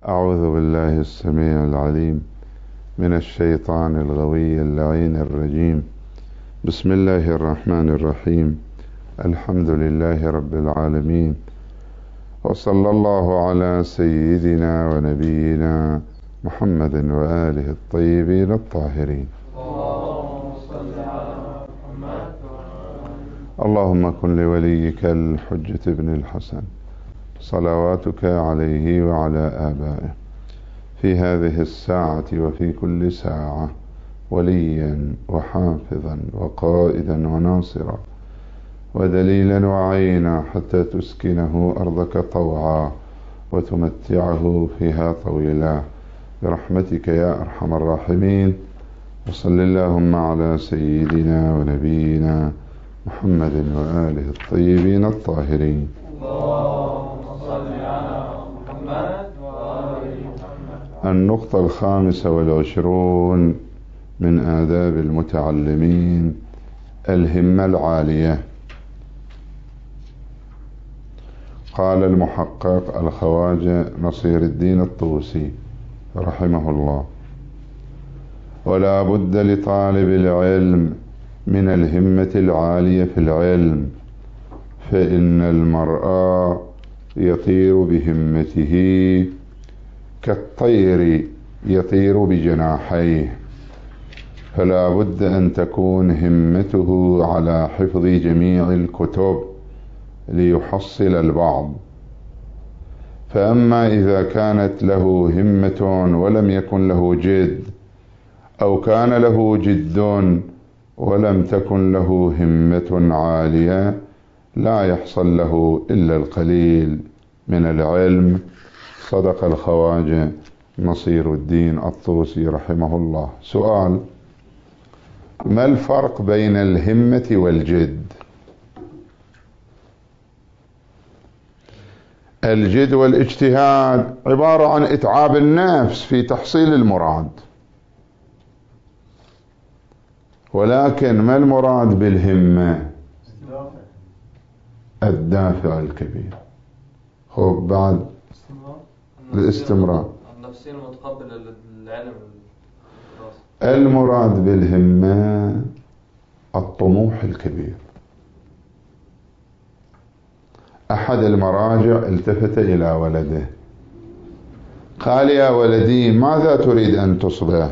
أعوذ بالله السميع العليم من الشيطان الغوي اللعين الرجيم. بسم الله الرحمن الرحيم. الحمد لله رب العالمين، وصلى الله على سيدنا ونبينا محمد وآله الطيبين الطاهرين. اللهم كن لوليك الحجة بن الحسن صلواتك عليه وعلى آبائه في هذه الساعة وفي كل ساعة وليا وحافظا وقائدا وناصرا ودليلا وعينا حتى تسكنه أرضك طوعا وتمتعه فيها طويلا برحمتك يا أرحم الراحمين. وصل اللهم على سيدنا ونبينا محمد وآله الطيبين الطاهرين. النقطة 25 من آداب المتعلمين: الهمة العالية. قال المحقق الخواجة نصير الدين الطوسي رحمه الله: ولا بد لطالب العلم من الهمة العالية في العلم، فإن المرء يطير بهمته كالطير يطير بجناحيه، فلا بد أن تكون همته على حفظ جميع الكتب ليحصل البعض. فأما إذا كانت له همة ولم يكن له جد، أو كان له جد ولم تكن له همة عالية، لا يحصل له إلا القليل من العلم. صدق الخواجة نصير الدين الطوسي رحمه الله. سؤال: ما الفرق بين الهمة والجد؟ الجد والاجتهاد عبارة عن إتعاب النفس في تحصيل المراد، ولكن ما المراد بالهمة؟ الدافع الكبير. خب بعد الاستمرار، النفسية المتقبلة للعلم. المراد بالهمة الطموح الكبير. أحد المراجع التفت إلى ولده قال: يا ولدي، ماذا تريد أن تصبح؟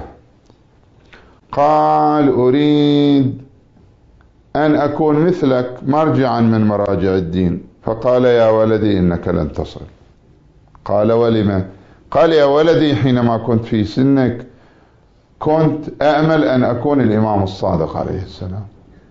قال: أريد أن أكون مثلك مرجعا من مراجع الدين. فقال: يا ولدي، إنك لن تصل. قال: ولم؟ قال: يا ولدي، حينما كنت في سنك كنت أأمل أن أكون الإمام الصادق عليه السلام،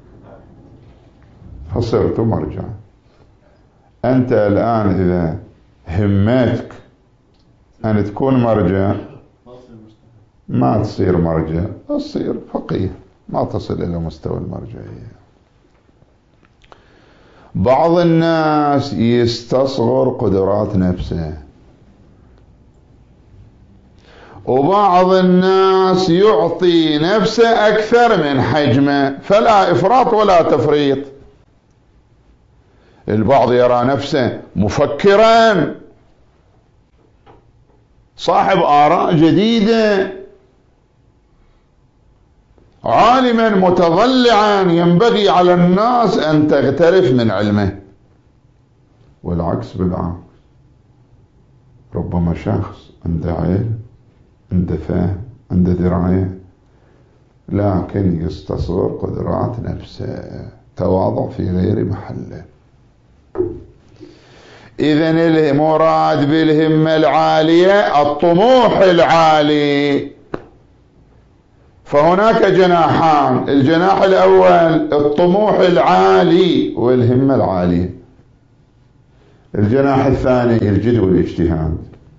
فصرت مرجعا. أنت الآن إذا همتك أن تكون مرجع، ما تصير مرجع، تصير فقيه، ما تصل إلى مستوى المرجعية. بعض الناس يستصغر قدرات نفسه، وبعض الناس يعطي نفسه أكثر من حجمه، فلا إفراط ولا تفريط. البعض يرى نفسه مفكرا، صاحب آراء جديدة، عالما متضلعا، ينبغي على الناس أن تغترف من علمه. والعكس بالعكس، ربما شخص عنده علم، عنده فهم، عنده دراية، لكن يستصغر قدرات نفسه، تواضع في غير محله. إذن المراد بالهمة العالية الطموح العالي. فهناك جناحان: الجناح الأول الطموح العالي والهمة العالية، الجناح الثاني الجد والاجتهاد.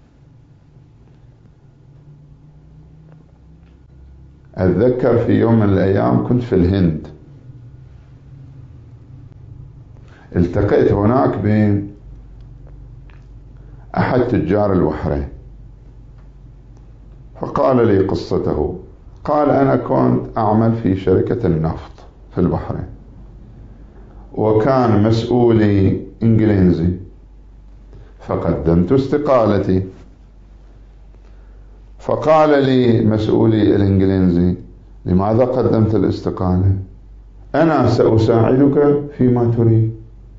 أتذكر في يوم من الأيام كنت في الهند، التقيت هناك بين أحد تجار البحرين، فقال لي قصته. قال: أنا كنت أعمل في شركة النفط في البحرين، وكان مسؤولي إنجليزي، فقدمت استقالتي. فقال لي مسؤولي الإنجليزي: لماذا قدمت الاستقالة؟ أنا سأساعدك فيما تريد.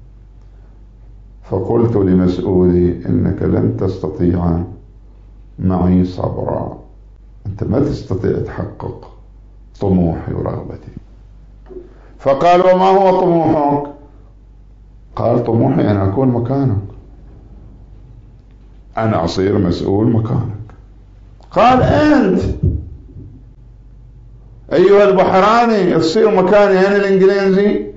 فقلت لمسؤولي: إنك لن تستطيع معي صبرا، أنت ما تستطيع تحقق طموحي ورغبتي. فقال: وما هو طموحك؟ قال: طموحي أن أكون مكانك، أنا أصير مسؤول مكانك. قال: أنت أيها البحراني تصير مكاني أنا الإنجليزي؟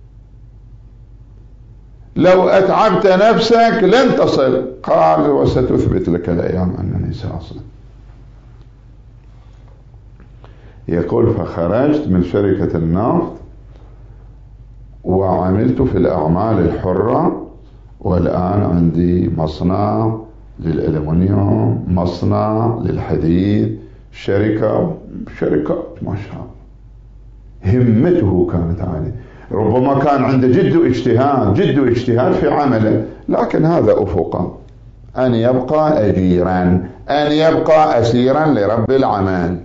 لو أتعبت نفسك لن تصل. قال: وستثبت لك الأيام أنني سأصل. يقول: فخرجت من شركة النفط وعملت في الأعمال الحرة، والآن عندي مصنع للألمنيوم، مصنع للحديد، شركات ما شاء الله. همته كانت عالية، ربما كان عنده جد واجتهاد في عمله، لكن هذا أفقه أن يبقى أجيرا، أن يبقى أسيرا لرب العمل.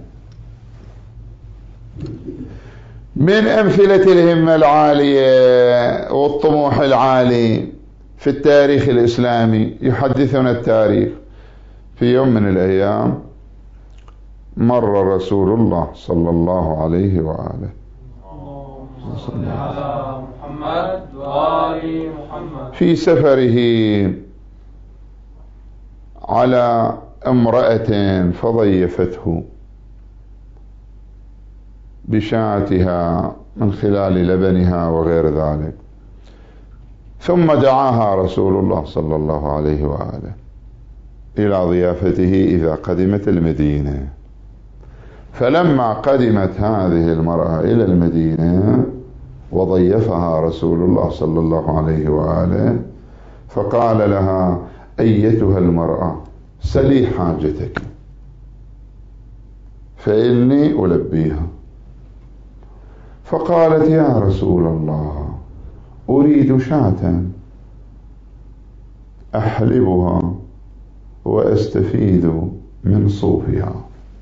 من أمثلة الهمة العالية والطموح العالي في التاريخ الإسلامي، يحدثنا التاريخ في يوم من الأيام مر رسول الله صلى الله عليه وآله صل على محمد وآل محمد في سفره على امرأة فضيفته بشاتها من خلال لبنها وغير ذلك، ثم دعاها رسول الله صلى الله عليه وآله إلى ضيافته إذا قدمت المدينة. فلما قدمت هذه المرأة إلى المدينة وضيفها رسول الله صلى الله عليه وآله، فقال لها: أيتها المرأة، سلي حاجتك فإني ألبيها. فقالت: يا رسول الله، أريد شاة أحلبها وأستفيد من صوفها.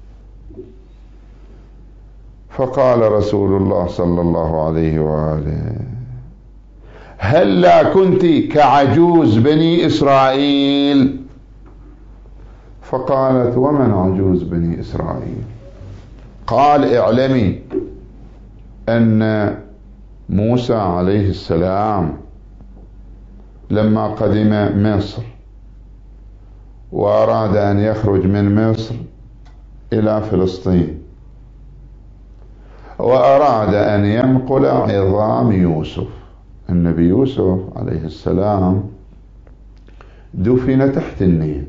فقال رسول الله صلى الله عليه وآله: هل لا كنت كعجوز بني إسرائيل؟ فقالت: ومن عجوز بني إسرائيل؟ قال: اعلمي أن موسى عليه السلام لما قدم مصر وأراد أن يخرج من مصر إلى فلسطين، وأراد أن ينقل عظام يوسف. النبي يوسف عليه السلام دفن تحت النيل،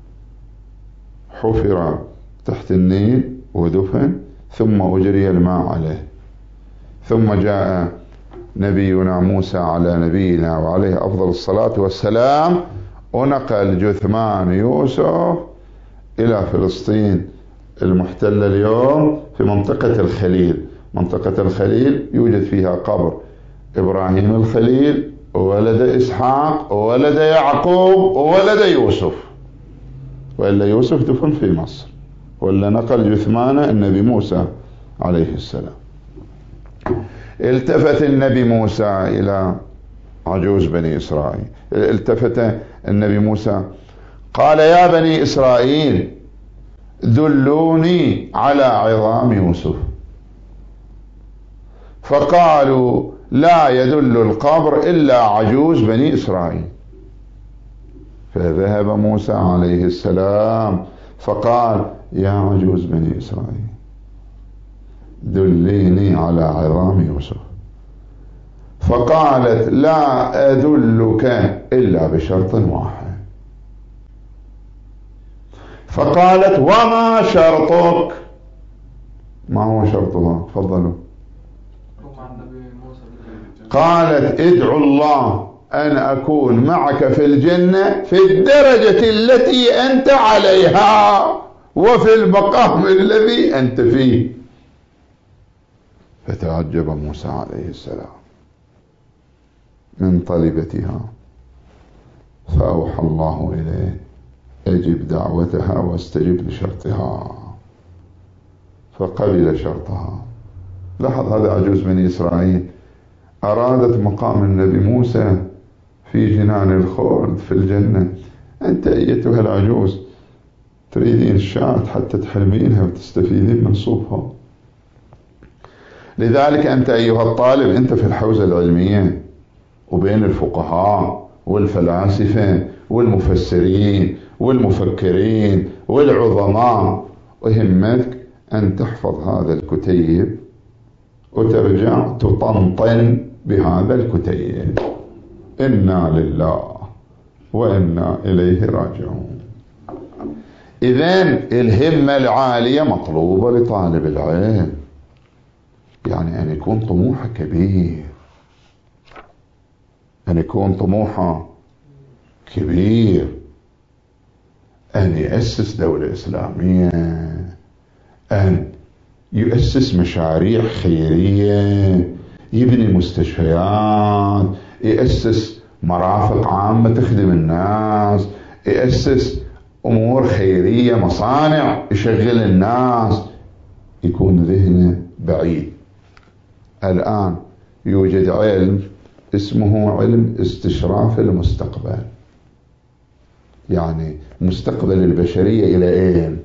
حفر تحت النيل ودفن، ثم أجري الماء عليه، ثم جاء نبينا موسى على نبينا وعليه أفضل الصلاة والسلام ونقل جثمان يوسف إلى فلسطين المحتلة اليوم في منطقة الخليل. منطقة الخليل يوجد فيها قبر إبراهيم الخليل وولد إسحاق وولد يعقوب وولد يوسف، وإلا يوسف دفن في مصر، وإلا نقل جثمانه النبي موسى عليه السلام. التفت النبي موسى إلى عجوز بني إسرائيل، التفت النبي موسى قال: يا بني إسرائيل، دلوني على عظام يوسف. فقالوا: لا يدل القبر إلا عجوز بني إسرائيل. فذهب موسى عليه السلام فقال: يا عجوز بني إسرائيل، دليني على عظام يوسف. فقالت: لا أدلك إلا بشرط واحد. فقالت: وما شرطك؟ ما هو شرطها؟ تفضلوا. قالت: ادعو الله أن أكون معك في الجنة في الدرجة التي أنت عليها وفي المقام الذي أنت فيه. فتعجب موسى عليه السلام من طلبتها، فأوحى الله إليه أجب دعوتها واستجب لشرطها، فقبل شرطها. لاحظ هذا عجوز بني إسرائيل أرادت مقام النبي موسى في جنان الخلد في الجنة، أنت أيتها العجوز تريدين الشاة حتى تحلمينها وتستفيدين من صوفها. لذلك أنت أيها الطالب أنت في الحوزة العلمية وبين الفقهاء والفلاسفة والمفسرين والمفكرين والعظماء، وهمتك أن تحفظ هذا الكتيب وترجع تطنطن بهذا الكتيب. إنا لله وإنا إليه راجعون. إذن الهمة العالية مطلوبة لطالب العلم، يعني أن يكون طموحه كبير، أن يكون طموحه كبير، أن يأسس دولة إسلامية، أن يؤسس مشاريع خيرية، يبني مستشفيات، يأسس مرافق عامة تخدم الناس، يأسس أمور خيرية، مصانع يشغل الناس، يكون ذهنه بعيد. الآن يوجد علم اسمه علم استشراف المستقبل، يعني مستقبل البشرية إلى أين؟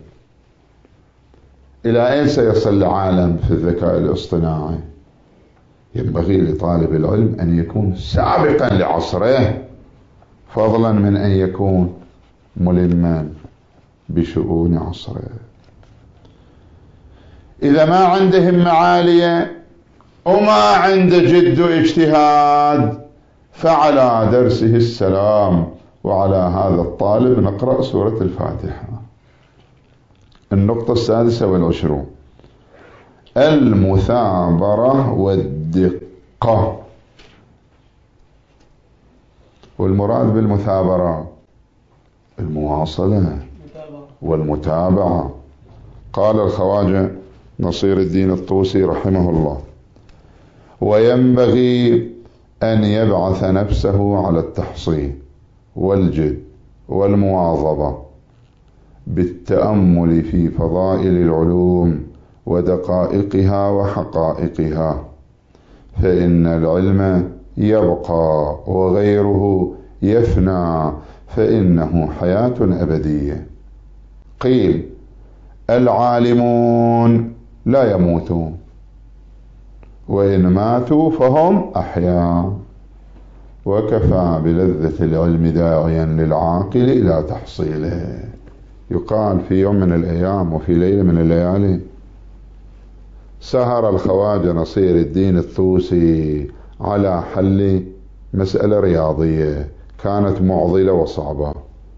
إلى أين سيصل العالم في الذكاء الاصطناعي؟ ينبغي لطالب العلم أن يكون سابقا لعصره، فضلا من أن يكون ملما بشؤون عصره. إذا ما عنده همة عالية وما عنده جد واجتهاد فعلى درسه السلام. وعلى هذا الطالب نقرأ سورة الفاتحة. النقطة 26 المثابرة والدقة. والمراد بالمثابرة المواصلة والمتابعة. قال الخواجة نصير الدين الطوسي رحمه الله: وينبغي أن يبعث نفسه على التحصين والجد والمواظبة بالتأمل في فضائل العلوم ودقائقها وحقائقها، فإن العلم يبقى وغيره يفنى، فإنه حياة أبدية. قيل: العالمون لا يموتون، وإن ماتوا فهم أحياء، وكفى بلذة العلم داعيا للعاقل إلى تحصيله. يقال في يوم من الأيام وفي ليلة من الليالي سهر الخواجة نصير الدين الطوسي على حل مسألة رياضية كانت معضلة وصعبة،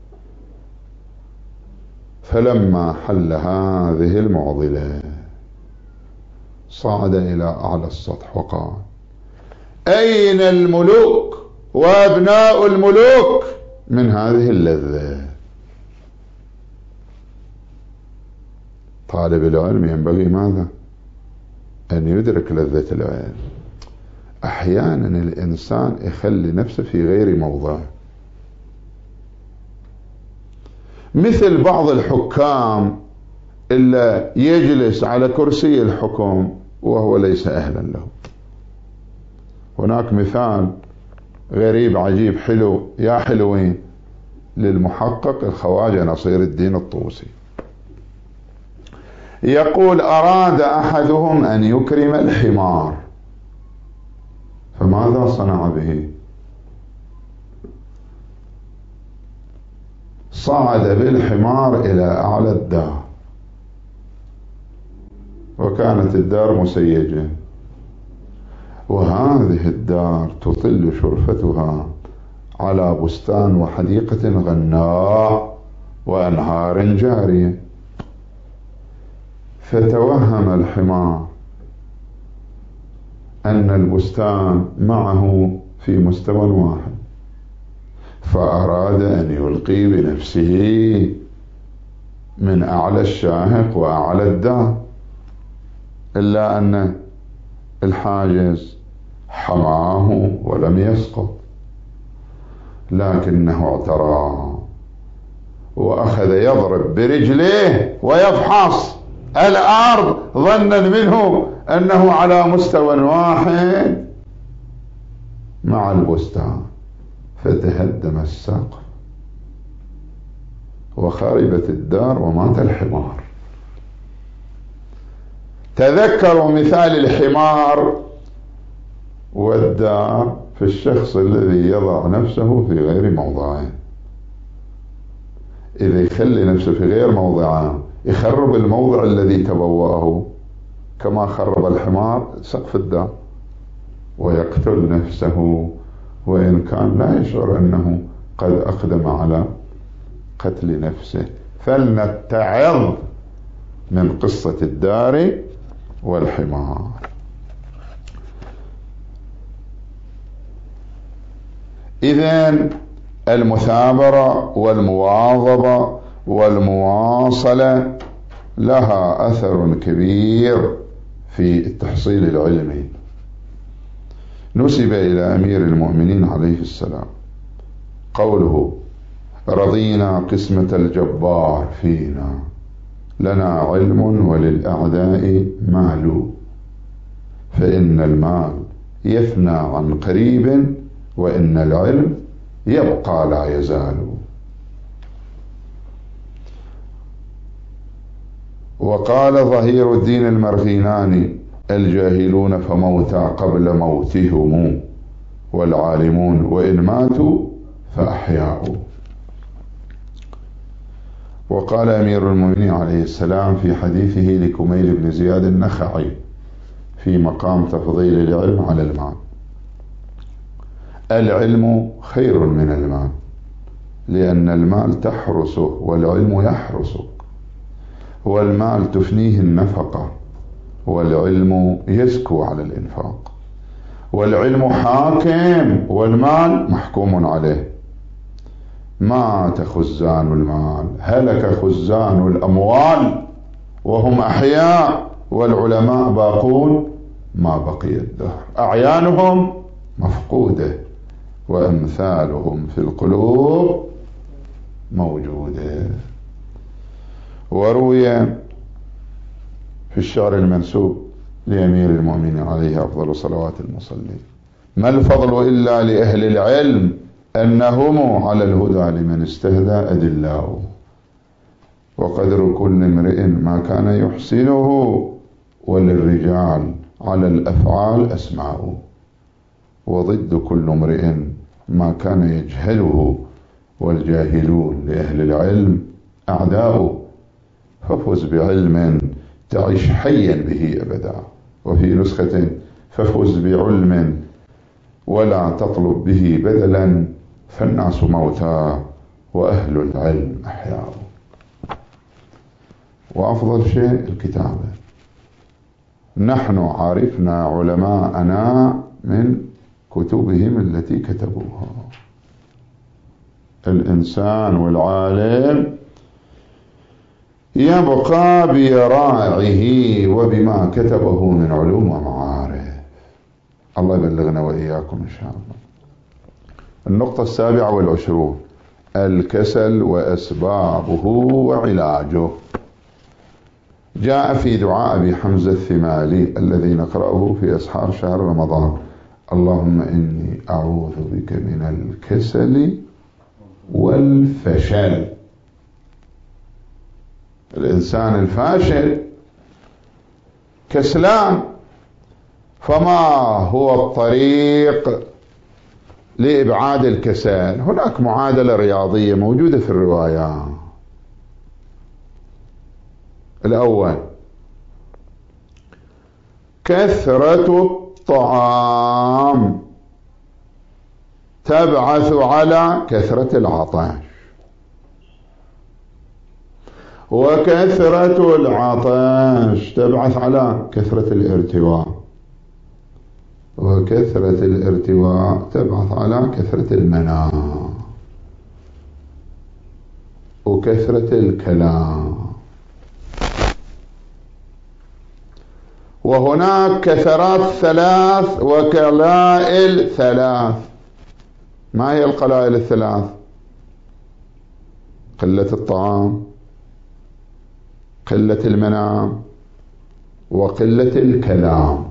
فلما حل هذه المعضلة صعد إلى أعلى السطح وقال: أين الملوك وأبناء الملوك من هذه اللذة؟ طالب العلم ينبغي ماذا؟ أن يدرك لذة العلم. أحيانا الإنسان يخلي نفسه في غير موضعه، مثل بعض الحكام إلا يجلس على كرسي الحكم وهو ليس أهلا له. هناك مثال غريب عجيب حلو يا حلوين للمحقق الخواجة نصير الدين الطوسي. يقول: أراد أحدهم أن يكرم الحمار، فماذا صنع به؟ صعد بالحمار إلى أعلى الدار، وكانت الدار مسيجة، وهذه الدار تطل شرفتها على بستان وحديقة غناء وأنهار جارية. فتوهم الحمار أن البستان معه في مستوى واحد، فأراد أن يلقي بنفسه من أعلى الشاهق وأعلى الدار، إلا أن الحاجز حماه ولم يسقط، لكنه اعترى وأخذ يضرب برجليه ويفحص الأرض ظنا منه أنه على مستوى واحد مع البستان، فتهدم السقف وخربت الدار ومات الحمار. تذكروا مثال الحمار والدار في الشخص الذي يضع نفسه في غير موضعه. إذا يخلي نفسه في غير موضعه يخرب الموضع الذي تبوأه، كما خرب الحمار سقف الدار، ويقتل نفسه وإن كان لا يشعر أنه قد أقدم على قتل نفسه. فلنتعظ من قصة الدار والحمار. إذن المثابرة والمواظبة والمواصلة لها أثر كبير في التحصيل العلمي. نسب إلى أمير المؤمنين عليه السلام قوله: رضينا قسمة الجبار فينا، لنا علم وللأعداء مال، فإن المال يفنى عن قريب وإن العلم يبقى لا يزال. وقال ظهير الدين المرغيناني: الجاهلون فموتى قبل موتهم، والعالمون وإن ماتوا فأحياء. وقال أمير المؤمنين عليه السلام في حديثه لكميل بن زياد النخعي في مقام تفضيل العلم على المال: العلم خير من المال، لأن المال تحرسه والعلم يحرسك، والمال تفنيه النفقة والعلم يزكو على الإنفاق، والعلم حاكم والمال محكوم عليه. مات خزان المال، هلك خزان الأموال وهم أحياء، والعلماء باقون ما بقي الدهر، أعيانهم مفقودة وأمثالهم في القلوب موجودة. وروي في الشعر المنسوب لأمير المؤمنين عليه أفضل الصلوات المصلين: ما الفضل إلا لأهل العلم أنهم على الهدى لمن استهدى أدلاء، وقدر كل امرئ ما كان يحسنه، وللرجال على الأفعال أسماء، وضد كل امرئ ما كان يجهله، والجاهلون لأهل العلم أعداء، ففز بعلم تعيش حيا به أبدا. وفي نسخة: ففز بعلم ولا تطلب به بدلا، فالناس موتى وأهل العلم أحياء. وأفضل شيء الكتابة. نحن عرفنا علماءنا من كتبهم التي كتبوها. الإنسان والعالم يبقى براعه وبما كتبه من علوم ومعارف. الله يبلغنا وإياكم إن شاء الله. النقطة 27: الكسل وأسبابه وعلاجه. جاء في دعاء أبي حمزة الثمالي الذي نقرأه في أسحار شهر رمضان: اللهم إني أعوذ بك من الكسل والفشل. الإنسان الفاشل كسلان، فما هو الطريق لإبعاد الكسل؟ هناك معادلة رياضية موجودة في الروايات. الأول: كثرة الطعام تبعث على كثرة العطش، وكثرة العطش تبعث على كثرة الارتواء، وكثرة الارتواء تبعث على كثرة المنام، وكثرة الكلام. وهناك كثرات ثلاث وقلائل ثلاث. ما هي القلائل الثلاث؟ قلة الطعام، قلة المنام، وقلة الكلام.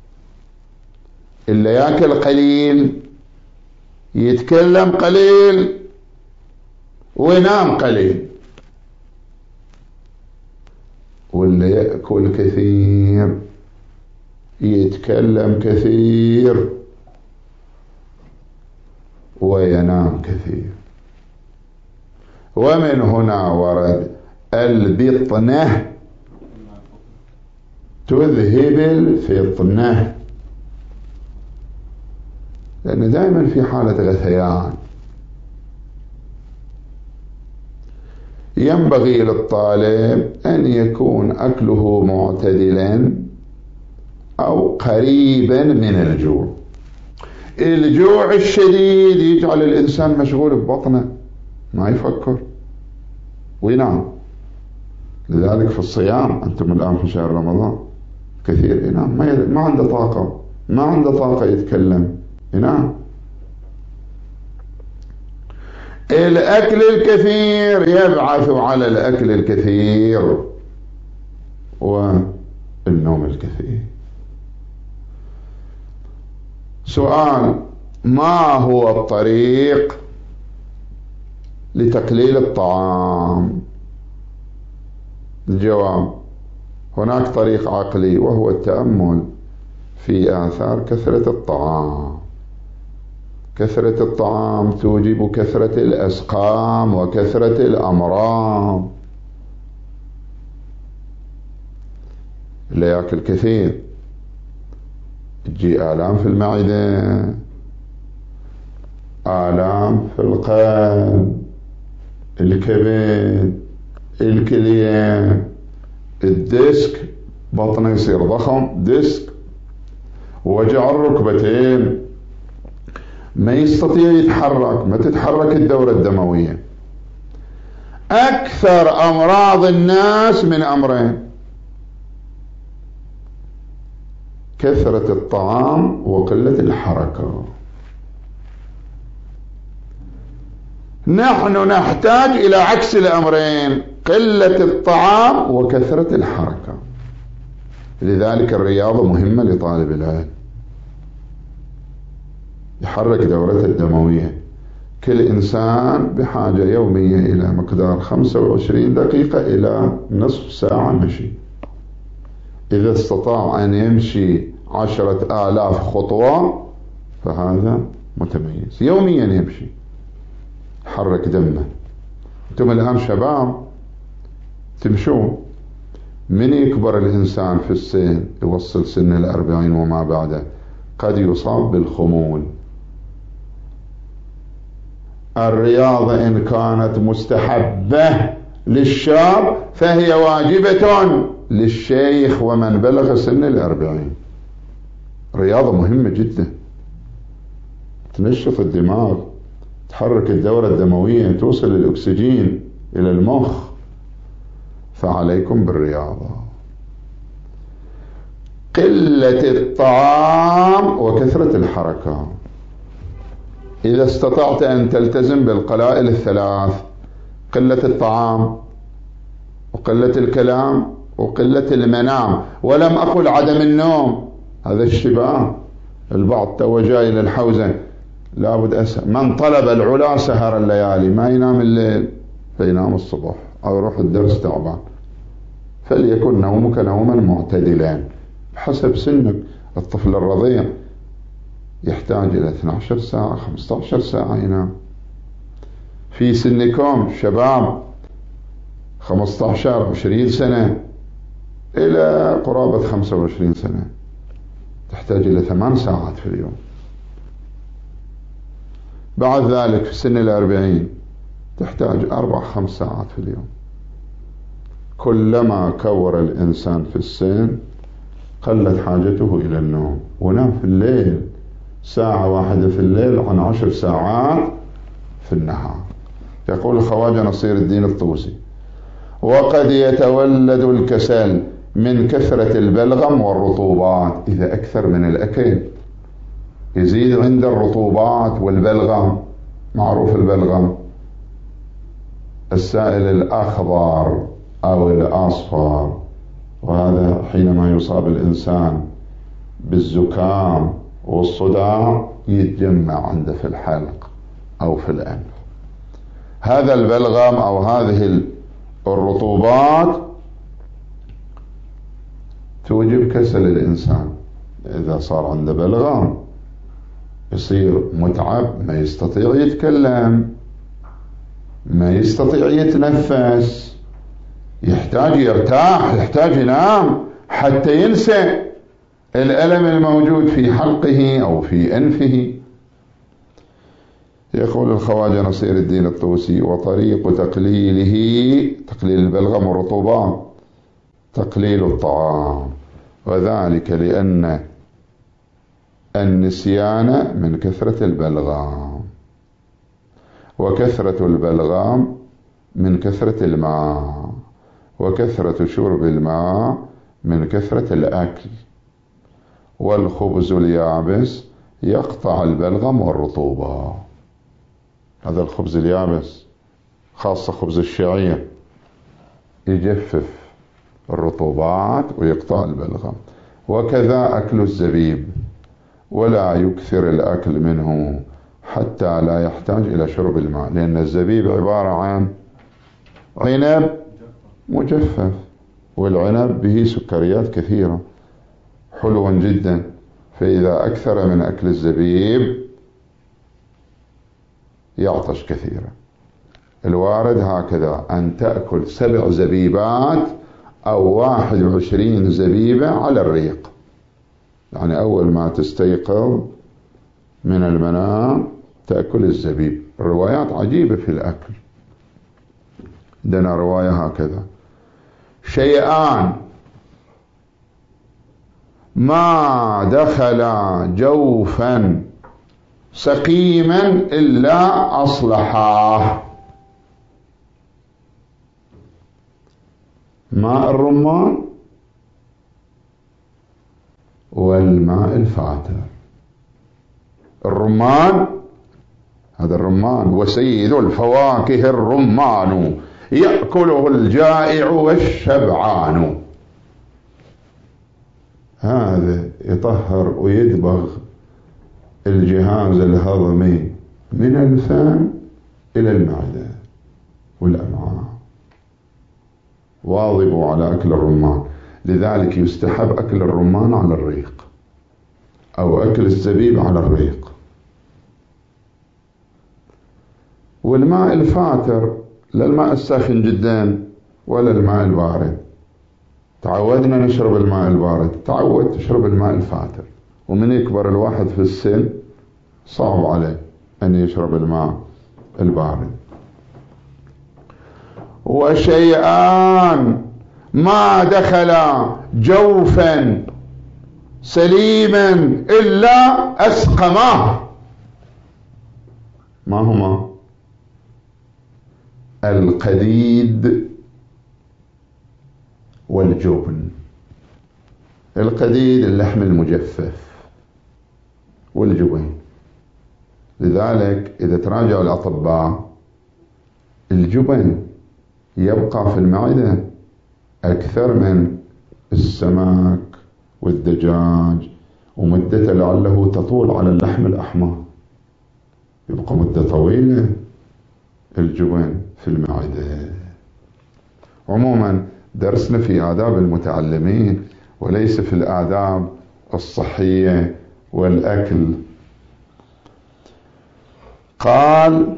اللي ياكل قليل يتكلم قليل وينام قليل، واللي يأكل كثير يتكلم كثير وينام كثير. ومن هنا ورد البطنة تذهب الفطنة، لأن دائما في حالة غثيان. ينبغي للطالب أن يكون أكله معتدلا أو قريبا من الجوع. الجوع الشديد يجعل الإنسان مشغول ببطنه، ما يفكر وينام. لذلك في الصيام، أنتم الآن في شهر رمضان، كثير ينام، ما عنده طاقة، ما عنده طاقة يتكلم، ينام. الأكل الكثير يبعث على الأكل الكثير والنوم الكثير. سؤال: ما هو الطريق لتقليل الطعام؟ الجواب: هناك طريق عقلي، وهو التأمل في آثار كثرة الطعام. كثرة الطعام توجب كثرة الأسقام وكثرة الأمراض. اللي يأكل كثير تجي آلام في المعدة، آلام في القلب، الكبد، الكلية، الديسك، بطنه يصير ضخم، ديسك، وجع الركبتين، ما يستطيع يتحرك، ما تتحرك الدورة الدموية. أكثر أمراض الناس من أمرين: كثرة الطعام وقلة الحركة. نحن نحتاج إلى عكس الأمرين: قلة الطعام وكثرة الحركة. لذلك الرياضة مهمة لطالب العلم، يحرك دورته الدموية. كل إنسان بحاجة يومية إلى مقدار 25 دقيقة إلى نصف ساعة مشي. إذا استطاع أن يمشي 10,000 خطوة فهذا متميز. يوميا يمشي، حرك دمه. أنتم الآن شباب تمشون، من يكبر الإنسان في السن يوصل سن 40 وما بعده قد يصاب بالخمول. الرياضة إن كانت مستحبة للشاب فهي واجبة للشيخ ومن بلغ سن 40. رياضة مهمة جدا، تنشط الدماغ، تحرك الدورة الدموية، توصل الأكسجين إلى المخ. فعليكم بالرياضة. قلة الطعام وكثرة الحركة. إذا استطعت أن تلتزم بالقلائل الثلاث: قلة الطعام وقلة الكلام وقلة المنام. ولم أقل عدم النوم، هذا الشباب. البعض تو جاي للحوزة لابد من طلب العلا سهر الليالي، ما ينام الليل فينام الصبح أو يروح الدرس تعبان. فليكن نومك نوما معتدلا بحسب سنك. الطفل الرضيع يحتاج إلى 12 ساعة 15 ساعة ينام. في سنكم شباب 15 20 سنة إلى قرابة 25 سنة تحتاج إلى 8 ساعات في اليوم. بعد ذلك في سن 40 تحتاج 4-5 ساعات في اليوم. كلما كور الإنسان في السن قلت حاجته إلى النوم. ونام في الليل 1 ساعة في الليل عن 10 ساعات في النهار. يقول الخواجة نصير الدين الطوسي: وقد يتولد الكسل من كثرة البلغم والرطوبات. إذا أكثر من الأكل يزيد عند الرطوبات والبلغم. معروف البلغم السائل الأخضر أو الأصفر، وهذا حينما يصاب الإنسان بالزكام والصداع يتجمع عنده في الحلق أو في الأنف. هذا البلغم أو هذه الرطوبات توجب كسل الإنسان. إذا صار عنده بلغم يصير متعب، ما يستطيع يتكلم، ما يستطيع يتنفس، يحتاج يرتاح، يحتاج ينام حتى ينسى الألم الموجود في حلقه أو في أنفه. يقول الخواجة نصير الدين الطوسي: وطريق تقليل البلغم والرطوبات تقليل الطعام، وذلك لأن النسيان من كثرة البلغام، وكثرة البلغام من كثرة الماء، وكثرة شرب الماء من كثرة الأكل، والخبز اليابس يقطع البلغم والرطوبة. هذا الخبز اليابس خاصة خبز الشعير يجفف الرطوبات ويقطع البلغم. وكذا أكل الزبيب، ولا يكثر الأكل منه حتى لا يحتاج إلى شرب الماء، لأن الزبيب عبارة عن عنب مجفف، والعنب به سكريات كثيرة حلو جدا، فإذا أكثر من أكل الزبيب يعطش كثيرا. الوارد هكذا أن تأكل 7 زبيبات أو 21 زبيبة على الريق، يعني أول ما تستيقظ من المنام تأكل الزبيب. الروايات عجيبة في الأكل، عندنا رواية هكذا: شيئان ما دخل جوفا سقيما إلا أصلحاه: ماء الرمان والماء الفاتر. الرمان، هذا الرمان وسيد الفواكه الرمان، يأكله الجائع والشبعان. هذا يطهر ويدبغ الجهاز الهضمي من الفم إلى المعدة والأمعاء. واظبوا على أكل الرمان، لذلك يستحب أكل الرمان على الريق أو أكل الزبيب على الريق. والماء الفاتر لا الماء الساخن جدا ولا الماء البارد. تعودنا نشرب الماء البارد، تعود تشرب الماء الفاتر، ومن يكبر الواحد في السن صعب عليه أن يشرب الماء البارد. وشيئان ما دخل جوفا سليما إلا أسقماه: ما هما؟ القديد والجبن. القديد اللحم المجفف، والجبن. لذلك إذا تراجع الأطباء الجبن يبقى في المعدة أكثر من السمك والدجاج، ومدته لعله تطول على اللحم الأحمر، يبقى مدة طويلة الجبن في المعدة. عموما درسنا في آداب المتعلمين وليس في الآداب الصحية والأكل. قال: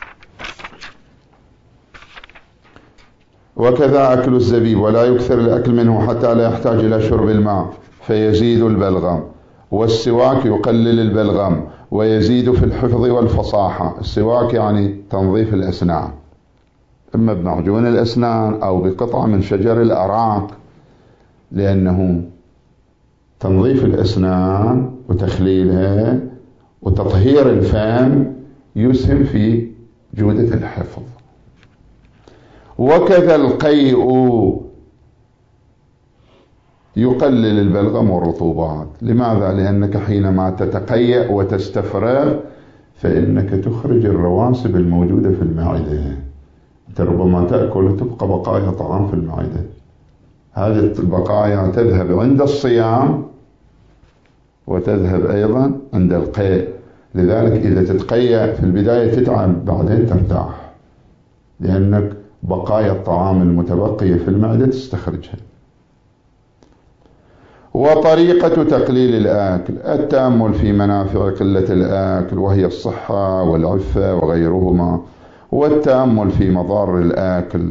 وكذا أكل الزبيب، ولا يكثر الأكل منه حتى لا يحتاج إلى شرب الماء فيزيد البلغم، والسواك يقلل البلغم ويزيد في الحفظ والفصاحة. السواك يعني تنظيف الأسنان، إما بمعجون الأسنان أو بقطعة من شجر الأراك، لأنه تنظيف الأسنان وتخليلها وتطهير الفم يسهم في جودة الحفظ. وكذا القيء يقلل البلغم والرطوبات. لماذا؟ لأنك حينما تتقيأ وتستفرغ فإنك تخرج الرواسب الموجودة في المعدة، أنت ربما تأكل وتبقى بقايا طعام في المعدة، هذه البقايا تذهب عند الصيام وتذهب أيضا عند القيء. لذلك إذا تتقيأ في البداية تتعب، بعدين ترتاح، لأنك بقايا الطعام المتبقية في المعدة تستخرجها. وطريقة تقليل الآكل: التأمل في منافع قلة الآكل وهي الصحة والعفة وغيرهما، والتأمل في مضار الآكل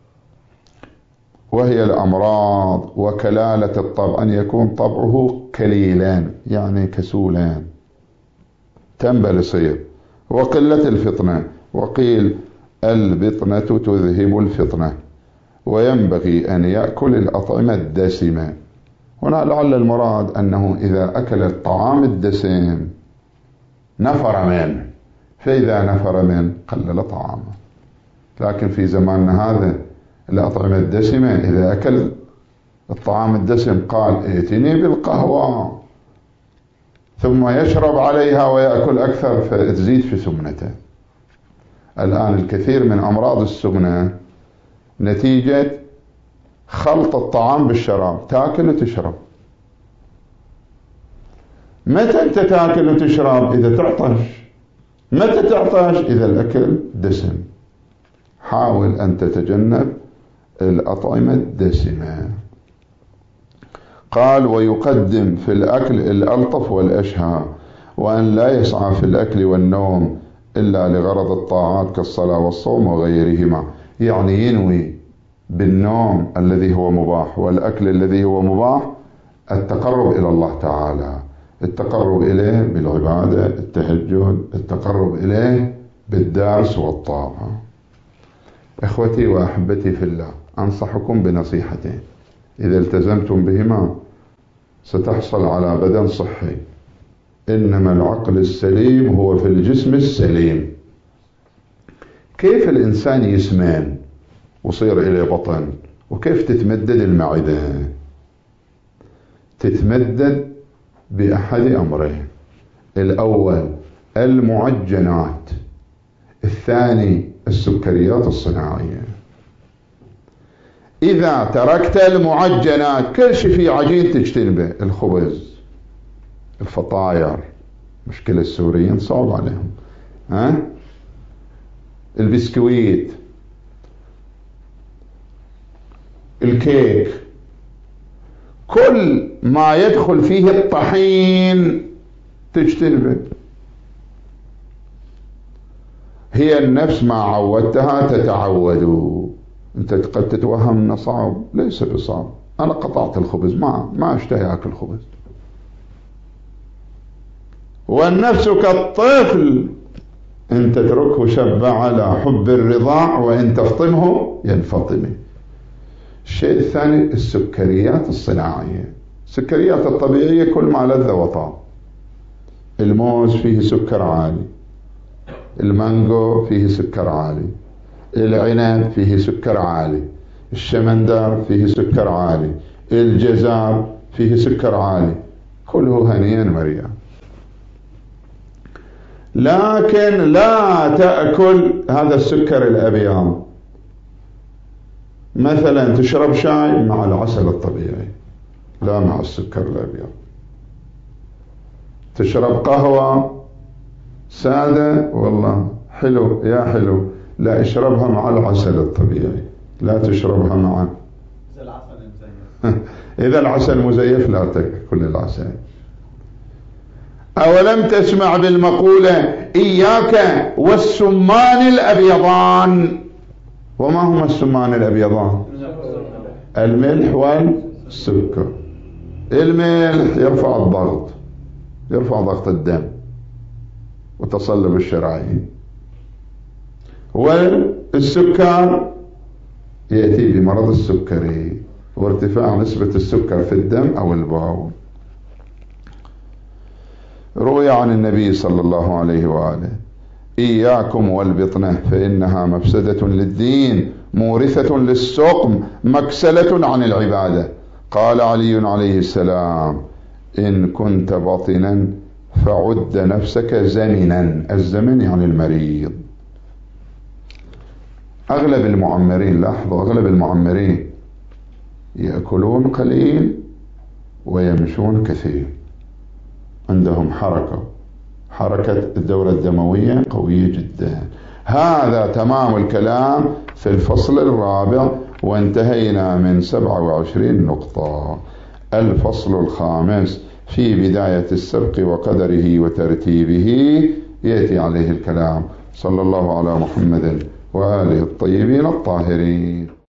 وهي الأمراض وكلالة الطبع، أن يكون طبعه كليلان يعني كسولان، تنبل يصير، وقلة الفطنة، وقيل البطنة تذهب الفطنة، وينبغي أن يأكل الأطعمة الدسمة. هنا لعل المراد أنه إذا أكل الطعام الدسم نفر منه، فإذا نفر منه قلل طعامه. لكن في زماننا هذا الأطعمة الدسمة إذا أكل الطعام الدسم قال ائتني بالقهوة، ثم يشرب عليها ويأكل أكثر فتزيد في سمنته. الآن الكثير من أمراض السمنة نتيجة خلط الطعام بالشراب، تاكل وتشرب. متى أنت تاكل وتشرب؟ إذا تعطش. متى تعطش؟ إذا الأكل دسم. حاول أن تتجنب الأطعمة الدسمة. قال: ويقدم في الأكل الألطف والأشهى، وأن لا يسعى في الأكل والنوم إلا لغرض الطاعات كالصلاة والصوم وغيرهما. يعني ينوي بالنوم الذي هو مباح والأكل الذي هو مباح التقرب إلى الله تعالى، التقرب إليه بالعبادة، التهجد، التقرب إليه بالدرس والطاعة. إخوتي وأحبتي في الله، أنصحكم بنصيحتين إذا التزمتم بهما ستحصل على بدن صحي. إنما العقل السليم هو في الجسم السليم. كيف الإنسان يسمن وصير إليه بطن؟ وكيف تتمدد المعدة؟ تتمدد بأحد أمرين: الأول المعجنات، الثاني السكريات الصناعية. إذا تركت المعجنات، كل شيء في عجين تجتنبه، الخبز، الفطاير، مشكلة السوريين صعب عليهم، البسكويت، الكيك، كل ما يدخل فيه الطحين تجتنبه. هي النفس ما عودتها تتعود. انت قد تتوهم انه صعب، ليس بصعب. انا قطعت الخبز، ما اشتهي اكل خبز. والنفس كالطفل، ان تتركه شب على حب الرضاع وان تفطمه ينفطم. الشيء الثاني السكريات الصناعية. السكريات الطبيعية كل ما لذ وطاب. الموز فيه سكر عالي، المانجو فيه سكر عالي، العنب فيه سكر عالي، الشمندر فيه سكر عالي، الجزر فيه سكر عالي، كله هنيا مريا. لكن لا تأكل هذا السكر الأبيض. مثلا تشرب شاي مع العسل الطبيعي، لا مع السكر الأبيض. تشرب قهوة سادة، والله حلو يا حلو، لا اشربها مع العسل الطبيعي، لا تشربها مع إذا العسل مزيف. إذا العسل مزيف لا تأكل العسل. أولم تسمع بالمقولة إياك والسمان الأبيضان؟ وما هما السمان الأبيضان؟ الملح والسكر. الملح يرفع الضغط، يرفع ضغط الدم وتصلب الشرايين، والسكر يأتي بمرض السكري وارتفاع نسبة السكر في الدم أو البول. روي عن النبي صلى الله عليه وآله: إياكم والبطنة فإنها مفسدة للدين مورثة للسقم مكسلة عن العبادة. قال علي عليه السلام: إن كنت بطنا فعد نفسك زمنا. الزمن يعني المريض. أغلب المعمرين، لاحظوا، أغلب المعمرين يأكلون قليل ويمشون كثير، عندهم حركة الدورة الدموية قوية جدا. هذا تمام الكلام في الفصل الرابع، وانتهينا من 27 نقطة. الفصل الخامس في بداية السبق وقدره وترتيبه يأتي عليه الكلام. صلى الله على محمد وآله الطيبين الطاهرين.